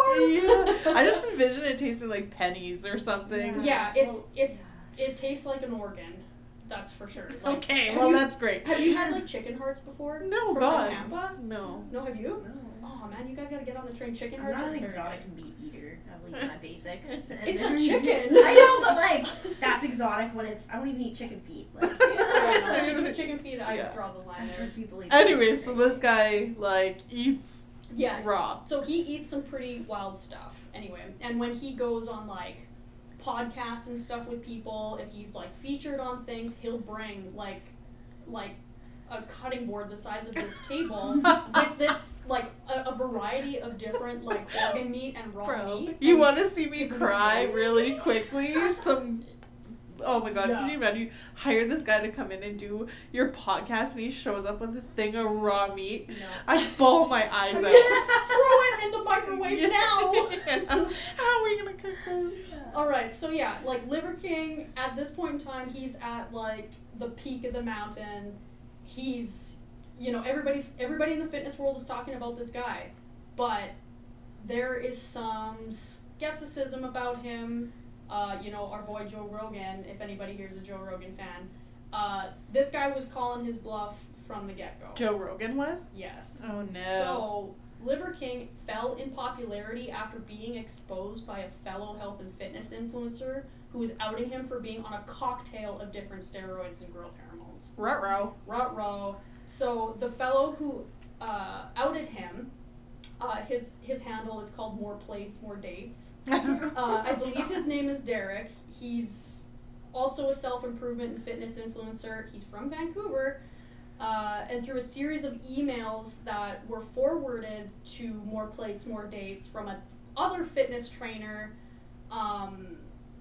barf!" Yeah, I just envision it tasting like pennies or something. Yeah, it's Well, it's it tastes like an organ, that's for sure. Like, Okay, have well you- that's great. Have you had like chicken hearts before? No, From God. like Pampa? No. No, have you? No. Oh man, you guys gotta get on the train. Chicken I'm hearts not are an very exotic good. meat eater. I'll eat my basics. and It's a then- chicken. I know, but like that's exotic when it's. I don't even eat chicken feet. Like, Yeah, no, chicken, chicken feet, I Yeah. draw the line there. people eat Anyway, chicken so feet. this guy like eats Yeah, raw. So he eats some pretty wild stuff. Anyway, and when he goes on like podcasts and stuff with people, if he's like featured on things, he'll bring like like a cutting board the size of this table with this like a, a variety of different like organ meat and raw Bro, meat. you and- want to see me Give me cry a- really quickly? Some. Oh my god, No. can you imagine? You hire this guy to come in and do your podcast and he shows up with a thing of raw meat. No. I bawl my eyes out. Throw it in the microwave now. Yeah. How are we gonna cook this? All right, so yeah, like Liver King, at this point in time, he's at like the peak of the mountain. He's, you know, everybody's everybody in the fitness world is talking about this guy, but there is some skepticism about him. Uh, you know, our boy Joe Rogan, if anybody here's a Joe Rogan fan, uh, this guy was calling his bluff from the get-go. Joe Rogan was? Yes. Oh, no. So, Liver King fell in popularity after being exposed by a fellow health and fitness influencer who was outing him for being on a cocktail of different steroids and growth hormones. Ruh-roh. Ruh-roh. So, the fellow who uh, outed him, uh, his, his handle is called More Plates, More Dates. Uh, I believe his name is Derek. He's also a self-improvement and fitness influencer. He's from Vancouver. Uh, and through a series of emails that were forwarded to More Plates, More Dates from a other fitness trainer, um,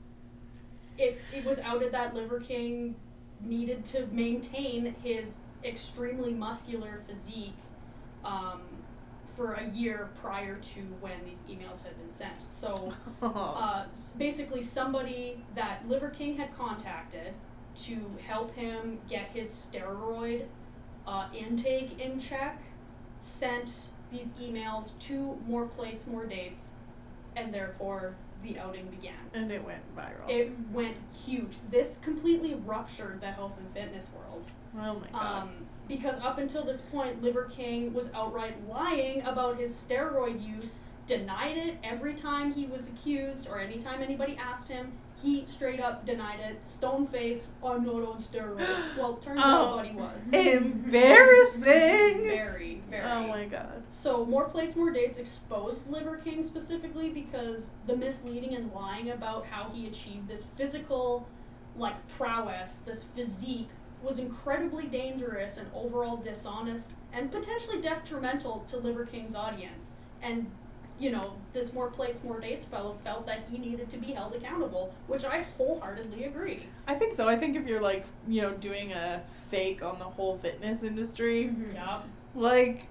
it, it was outed that Liver King needed to maintain his extremely muscular physique um, for a year prior to when these emails had been sent. So uh, s- basically somebody that Liver King had contacted to help him get his steroid uh, intake in check sent these emails to More Plates, More Dates, and therefore the outing began. And it went viral. It went huge. This completely ruptured the health and fitness world. oh my god. Um, because up until this point, Liver King was outright lying about his steroid use denied it every time he was accused or anytime anybody asked him. He straight up denied it. Stone face, I'm not on steroids. Well, turns Oh. out buddy was. Embarrassing. Very, very. Oh my god. So, More Plates, More Dates exposed Liver King specifically because the misleading and lying about how he achieved this physical, like, prowess, this physique, was incredibly dangerous and overall dishonest and potentially detrimental to Liver King's audience. And, you know, this More Plates, More Dates fellow felt that he needed to be held accountable, which I wholeheartedly agree. I think so. I think if you're like, you know, doing a fake on the whole fitness industry, Mm-hmm. Yeah. like,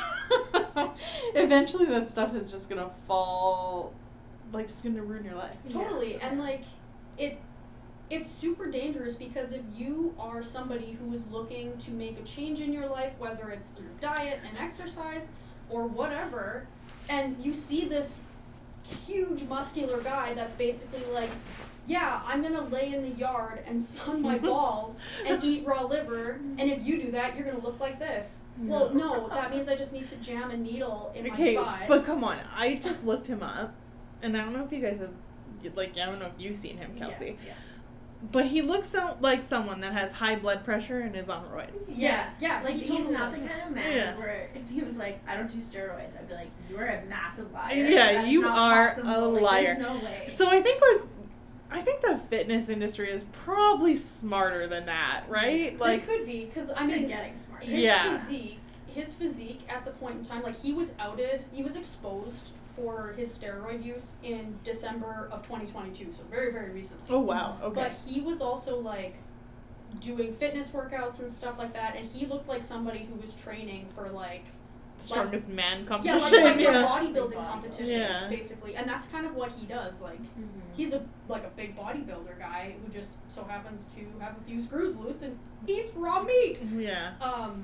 eventually that stuff is just gonna fall, like, it's gonna ruin your life. Totally. And, like, it it's super dangerous because if you are somebody who is looking to make a change in your life, whether it's through diet and exercise or whatever, and you see this huge muscular guy that's basically like, yeah, I'm gonna lay in the yard and sun my balls and eat raw liver, and if you do that, you're gonna look like this. Well, no, that means I just need to jam a needle in Okay, my thigh. but come on. I just looked him up, and I don't know if you guys have, like, I don't know if you've seen him, Kelsey. Yeah, yeah. But he looks so, like someone that has high blood pressure and is on roids. Yeah, yeah, Like, he he's totally not is. the kind of man Yeah. where if he was like, I don't do steroids, I'd be like, you are a massive liar. Yeah, That's you not are possible. a Like, liar. There's no way. So I think, like, I think the fitness industry is probably smarter than that, right? Like, Like, could be, because, I They're mean, getting smarter. his Yeah. physique, his physique at the point in time, like, he was outed, he was exposed for his steroid use in December of twenty twenty-two, so very, very recently. oh wow, okay. But he was also, like, doing fitness workouts and stuff like that, and he looked like somebody who was training for, like, Strongest man yeah, competition. like, like Yeah. the bodybuilding Bodybuilding. competitions, Yeah. basically, and that's kind of what he does, like, Mhm. he's a like a big bodybuilder guy who just so happens to have a few screws loose and eats raw meat. Yeah. Um,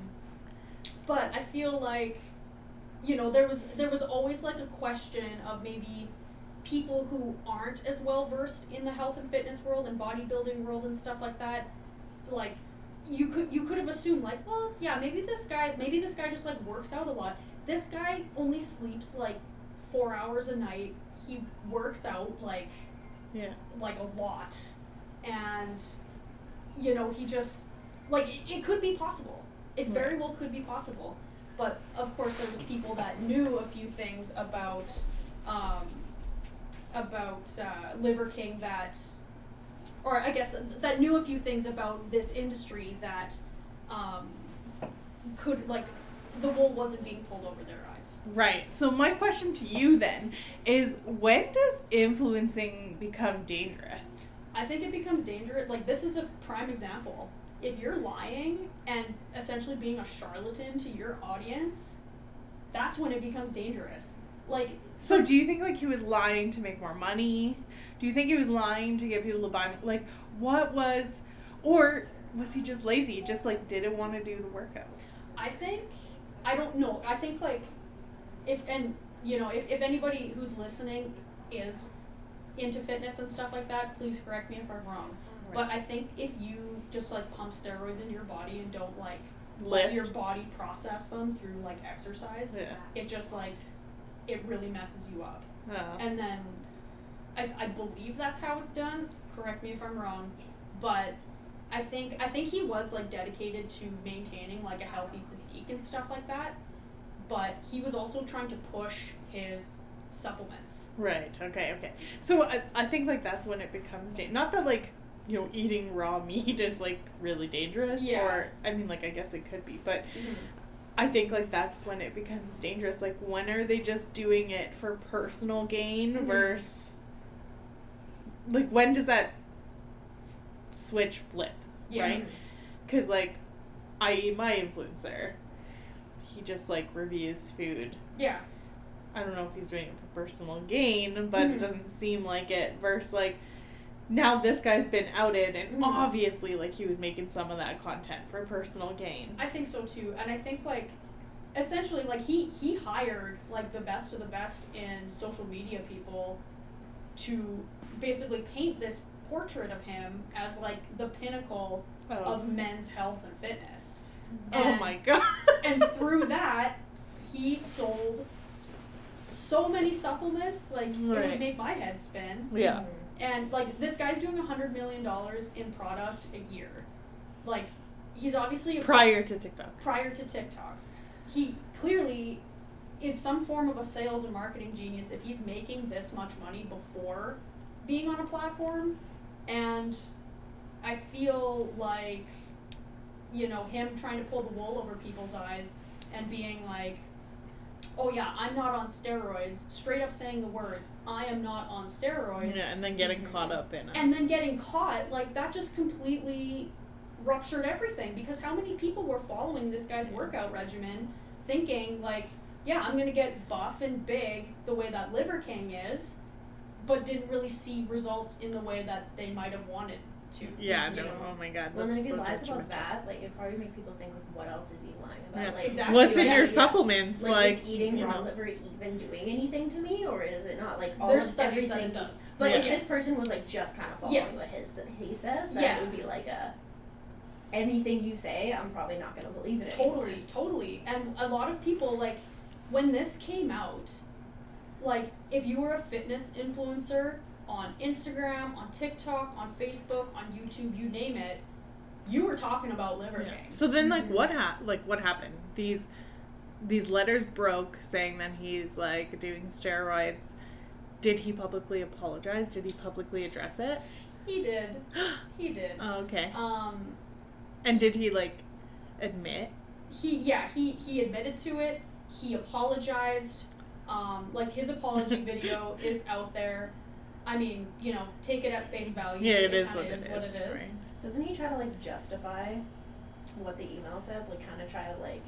but I feel like, you know, there was there was always like a question of maybe people who aren't as well versed in the health and fitness world and bodybuilding world and stuff like that, like you could you could have assumed like, well, yeah, maybe this guy maybe this guy just like works out a lot. This guy only sleeps like four hours a night. He works out like Yeah. like a lot, and you know he just like it, it could be possible. It very Right. well could be possible, but of course there was people that knew a few things about um, about uh, Liver King that, or I guess that knew a few things about this industry that um, could like the wool wasn't being pulled over their eyes. Right. So my question to you then is, when does influencing become dangerous? I think it becomes dangerous. Like, this is a prime example. If you're lying and essentially being a charlatan to your audience, that's when it becomes dangerous. Like, So do you think, like, he was lying to make more money? Do you think he was lying to get people to buy, like, what was, or was he just lazy, just, like, didn't want to do the workouts? I think, I don't know. I think, like, if, and, you know, if, if anybody who's listening is into fitness and stuff like that, please correct me if I'm wrong. But I think if you just, like, pump steroids into your body and don't, like, let Lift. your body process them through, like, exercise, Yeah. it just, like, it really messes you up. Oh. And then, I, I believe that's how it's done. Correct me if I'm wrong, but I think I think he was like dedicated to maintaining like a healthy physique and stuff like that. But he was also trying to push his supplements. Right. Okay. Okay. So I, I think like that's when it becomes da- not that like you know eating raw meat is like really dangerous. Yeah. Or I mean like I guess it could be, but I think like that's when it becomes dangerous. Like when are they just doing it for personal gain Mhm. versus like when does that switch flip? Yeah. Right. Because like I my influencer, he just like reviews food. Yeah. I don't know if he's doing it for personal gain, but Mhm. it doesn't seem like it. Versus, like, now this guy's been outed, and Mhm. obviously, like, he was making some of that content for personal gain. I think so too, and I think like essentially like he he hired like the best of the best in social media people to basically paint this portrait of him as like the pinnacle of men's health and fitness. Oh And- my god. And through that, he sold so many supplements, like, it Right. would make my head spin. Yeah. And, like, this guy's doing one hundred million dollars in product a year. Like, he's obviously... A Prior to TikTok. Prior to TikTok. He clearly is some form of a sales and marketing genius if he's making this much money before being on a platform. And I feel like, you know, him trying to pull the wool over people's eyes and being like, oh yeah, I'm not on steroids, straight up saying the words, I am not on steroids. Yeah, and then getting Mhm. caught up in it. And then getting caught, like, that just completely ruptured everything, because how many people were following this guy's workout regimen thinking, like, yeah, I'm gonna get buff and big the way that Liver King is, but didn't really see results in the way that they might have wanted to. yeah, you no, know? oh my god. Well, then that's if he so lies about detrimental. that, like, it'd probably make people think, like, what else is he lying about? Yeah. Like, Exactly. What's in do your I- supplements? Like, Like, is eating you raw know. liver even doing anything to me, or is it not? Like, all There's of studies that everything it does. But Yeah. if Yes. this person was, like, just kind of following Yes. what his he says, then Yeah. it would be like a, anything you say, I'm probably not going to believe it anymore. Totally, totally. And a lot of people, like, when this came out, like, if you were a fitness influencer on Instagram, on TikTok, on Facebook, on YouTube, you name it, you were talking about Liver Yeah. King. So then, like, what ha- like what happened? These these letters broke saying that he's like doing steroids. Did he publicly apologize? Did he publicly address it? He did. He did. Oh, okay. Um, And did he like admit? he, yeah, he, he admitted to it. He apologized. Um, like, his apology video is out there. I mean, you know, take it at face value. Yeah, it is kinda what it is. what it is. Right. Doesn't he try to, like, justify what the email said? Like, kind of try to, like,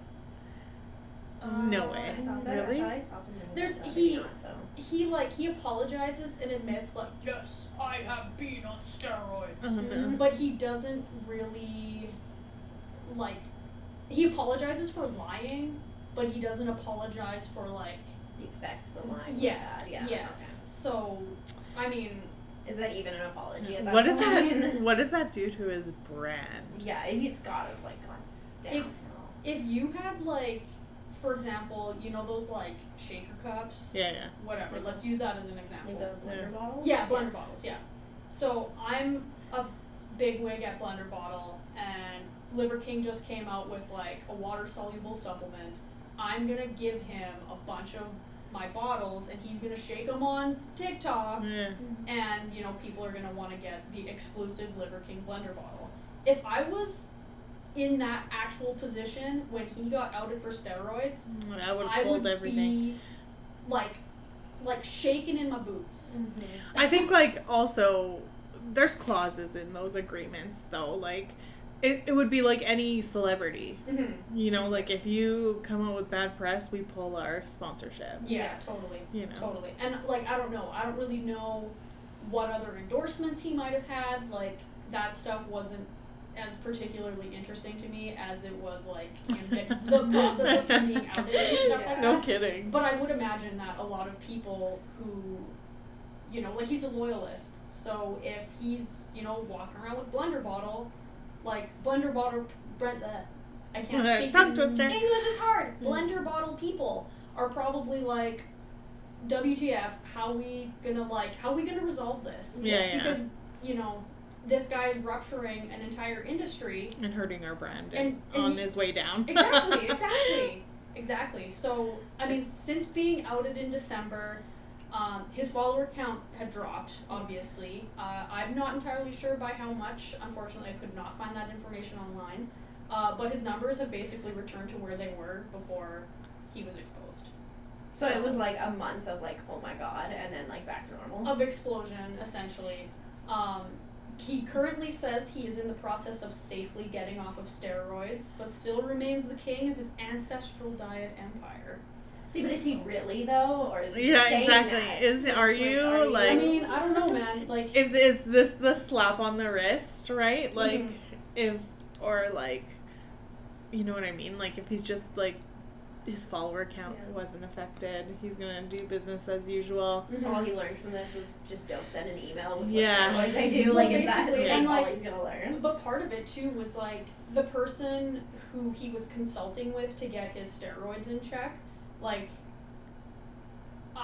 No Uh, way. I thought that, Really? I thought I saw something like There's- that, he- maybe not, though. He, like, he apologizes and admits, like, yes, I have been on steroids. Oh, no. Mhm. But he doesn't really, like, he apologizes for lying, but he doesn't apologize for, like, The effect, the line. yes, Yeah, yes. So, I mean, okay. Is that even an apology at that What does point? that? What does that do to his brand? Yeah, he's got to, like, gone If- downhill. if you had, like, for example, you know those, like, shaker cups? Yeah, yeah. Whatever, Mhm. let's use that as an example. Like the blender Yeah. bottles? Yeah, blender bottles, yeah. So I'm a big wig at Blender Bottle, and Liver King just came out with, like, a water-soluble supplement. I'm gonna give him a bunch of my bottles, and he's gonna shake them on TikTok, Yeah. and, you know, people are gonna want to get the exclusive Liver King Blender Bottle. If I was in that actual position when he got outed for steroids, I would I have pulled would everything. be, like, like shaking in my boots. Mhm. I think like also there's clauses in those agreements though. Like it, it would be like any celebrity. Mm-hmm. You know, like if you come out with bad press, we pull our sponsorship. Yeah, Yeah. totally. You know. Totally. And, like, I don't know. I don't really know what other endorsements he might have had. Like, that stuff wasn't as particularly interesting to me as it was, like, him be- the process of him being outed and stuff like No that. kidding. But I would imagine that a lot of people who, you know, like, he's a loyalist. So if he's, you know, walking around with Blender Bottle, like, Blender Bottle, Brent, uh, I can't speak. Tongue this- twister. English is hard. Blender Bottle people are probably like, W T F, how we gonna, like, how we gonna resolve this? Yeah, yeah. Because, you know, this guy's rupturing an entire industry. And hurting our brand And- and on you- his way down. Exactly, exactly, exactly. So, I mean, since being outed in December, um, his follower count had dropped, obviously. Uh, I'm not entirely sure by how much. Unfortunately, I could not find that information online. Uh, but his numbers have basically returned to where they were before he was exposed. So it was like a month of like, oh my god, and then like back to normal. Of explosion, essentially. Um, he currently says he is in the process of safely getting off of steroids, but still remains the king of his ancestral diet empire. See, but is he really though, or is he Yeah, saying exactly. that? Is- It's are you, I like- mean, I don't know, man. Like, If is this the slap on the wrist, right? Like Mhm. is or like you know what I mean? Like if he's just like his follower count Yeah. wasn't affected, he's gonna do business as usual. All he learned from this was just don't send an email with Yeah. what steroids I do. Well, Like, is that basically, like, and, all like- he's gonna learn? but part of it too was like the person who he was consulting with to get his steroids in check. Like, I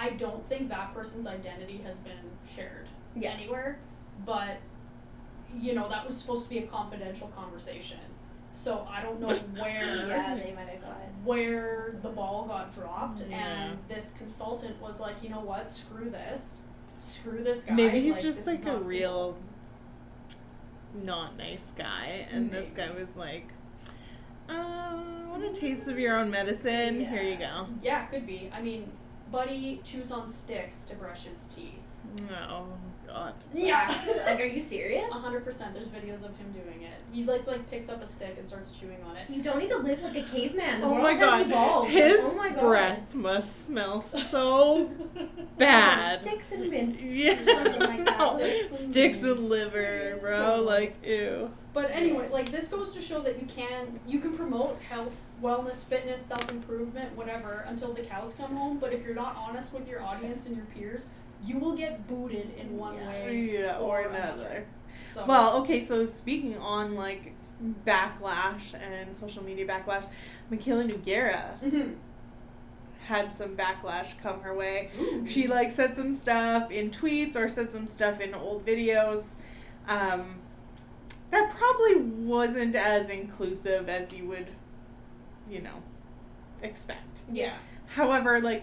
I don't think that person's identity has been shared Yeah. anywhere, but, you know, that was supposed to be a confidential conversation. So I don't know where Yeah, they might have got where the ball got dropped, Yeah. and this consultant was like, you know what, screw this. Screw this guy. Maybe he's like, just this is like a not real not nice guy, and this Maybe. guy was like, uh, want a taste of your own medicine? Here you go. cool. Yeah, could be. I mean, Buddy chews on sticks to brush his teeth. Oh, God. Yeah. Like, are you serious? A hundred percent. There's videos of him doing it. He like, like picks up a stick and starts chewing on it. You don't need to live like a caveman. The Oh world my has God. evolved. His oh my God. breath must smell so bad. Sticks and mints. Yeah. Or something like that. No. Sticks and Sticks and mints. liver, bro. Totally. Like, ew. But anyway, like this goes to show that you can you can promote health, wellness, fitness, self improvement, whatever, until the cows come home. But if you're not honest with your audience and your peers, you will get booted in one Yeah. way Yeah, or or another. So Well, okay, so speaking on, like, backlash and social media backlash, Michaela Nogueira Mhm. had some backlash come her way. Ooh. She, like, said some stuff in tweets or said some stuff in old videos um, that probably wasn't as inclusive as you would, you know, expect. Yeah. However, like,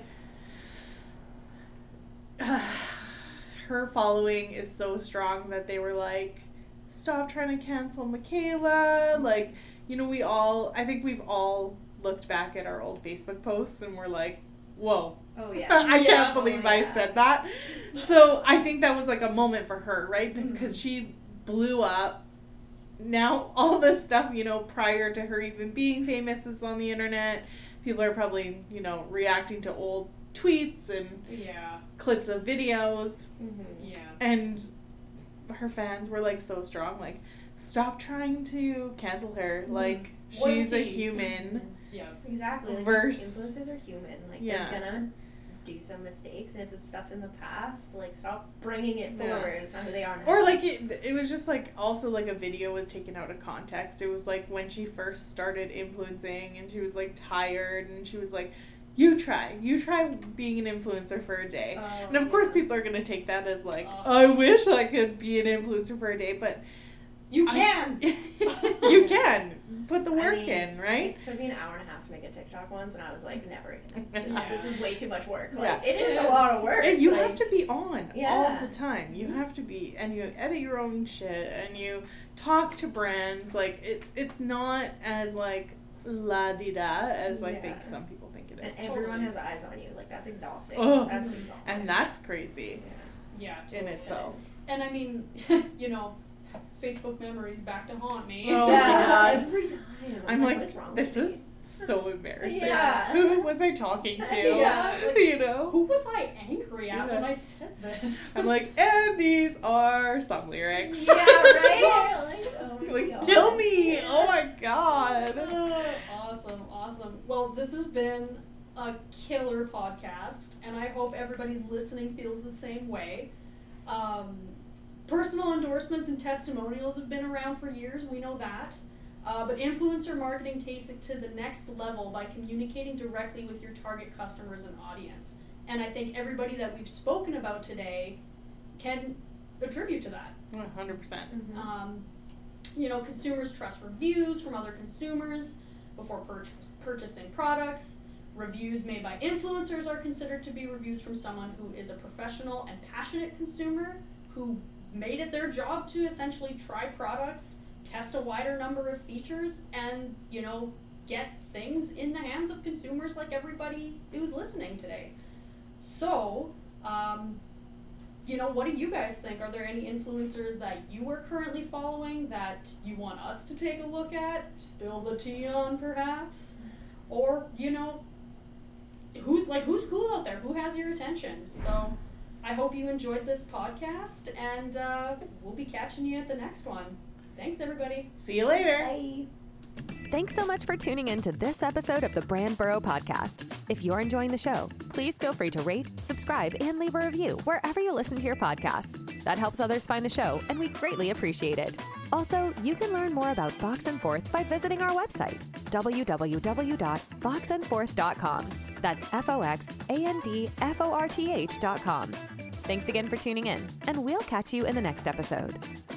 her following is so strong that they were like, stop trying to cancel Michaela. Like, you know, we all, I think we've all looked back at our old Facebook posts and we're like, whoa. Oh yeah. I Yeah. can't believe Oh, I yeah. said that. So I think that was like a moment for her, right? Mhm. Because she blew up. Now all this stuff, you know, prior to her even being famous is on the internet. People are probably, you know, reacting to old tweets and Yeah. clips of videos. Mhm. Yeah. And her fans were like so strong, like, stop trying to cancel her. Like, she's a Loyalty. human. Yeah. Exactly. Like, Verse- these influencers are human. Like Yeah. they're gonna do some mistakes, and if it's stuff in the past, like stop bringing it Yeah. forward. It's not who they are now. Or like it, it was just like also like a video was taken out of context. It was like when she first started influencing and she was like tired and she was like, you try, you try being an influencer for a day. Oh, And of course yeah. people are going to take that as like, Ugh. I wish I could be an influencer for a day, but You I- can. you can put the I work mean, in, right? It took me an hour and a half to make a TikTok once, and I was like, never again. This, Yeah. this was way too much work. Yeah. Like, it is It a is. lot of work. And you like, have to be on all Yeah. the time. You have to be, and you edit your own shit, and you talk to brands. Like it's it's not as like la di da as I think Yeah. some people think it And is. everyone Totally. has eyes on you. Like that's exhausting. Oh. That's exhausting. And that's crazy Yeah. in totally. itself. And I mean, you know, Facebook memories back to haunt me. Oh my yeah, God. every time. I'm what like, is wrong this with is me? so embarrassing. Yeah. Who was I talking to? Yeah, like- you know? Who was I angry at Yeah. when I said this? I'm like, and these are some lyrics. Yeah, right? Whoops. Like, oh my Like, God. kill me! Oh my god! Oh, awesome, awesome. Well, this has been a killer podcast, and I hope everybody listening feels the same way. Um, personal endorsements and testimonials have been around for years, we know that. Uh, but influencer marketing takes it to the next level by communicating directly with your target customers and audience. And I think everybody that we've spoken about today can attribute to that. one hundred percent. Mhm. Um, you know, consumers trust reviews from other consumers before pur- purchasing products. Reviews made by influencers are considered to be reviews from someone who is a professional and passionate consumer who made it their job to essentially try products, test a wider number of features, and, you know, get things in the hands of consumers like everybody who's listening today. So, um, you know, what do you guys think? Are there any influencers that you are currently following that you want us to take a look at, spill the tea on perhaps? Or, you know, who's like who's cool out there? Who has your attention? So I hope you enjoyed this podcast, and uh, we'll be catching you at the next one. Thanks, everybody. See you later. Bye. Thanks so much for tuning in to this episode of the Brand Burrow Podcast. If you're enjoying the show, please feel free to rate, subscribe, and leave a review wherever you listen to your podcasts. That helps others find the show, and we greatly appreciate it. Also, you can learn more about Box and Forth by visiting our website, w w w dot box and forth dot com. That's F O X A N D F O R T H dot com. Thanks again for tuning in, and we'll catch you in the next episode.